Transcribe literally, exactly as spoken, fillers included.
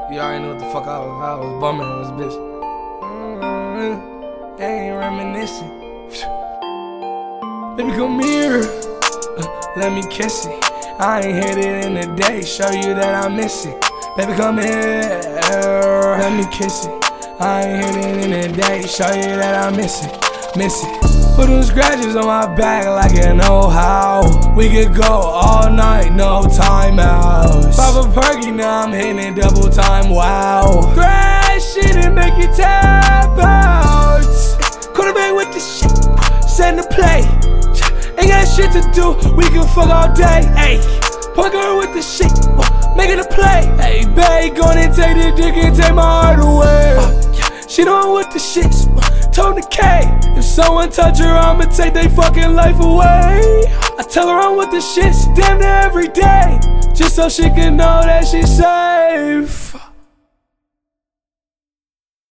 You already know what the fuck I was, I was bumming on this bitch. Mm-hmm. They ain't reminiscing. Baby, come here. Uh, let me kiss it. I ain't hit it in a day. Show you that I miss it. Baby, come here. Let me kiss it. I ain't hit it in a day. Show you that I miss it. Miss it. Put them scratches on my back like you know how. We could go all night, no timeouts. Pop a perky, now I'm hitting it double time, wow. Crash shit and make you tap out. Quarterback with the shit, send the play. Ain't got shit to do, we can fuck all day. Ayy, fuck her with the shit, make it a play. Ayy, babe, gonna take the dick and take my heart away. She don't with the shit, told the K. If someone touch her, I'ma take they fucking life away. I tell her I'm with the shit, damn near every day, just so she can know that she's safe.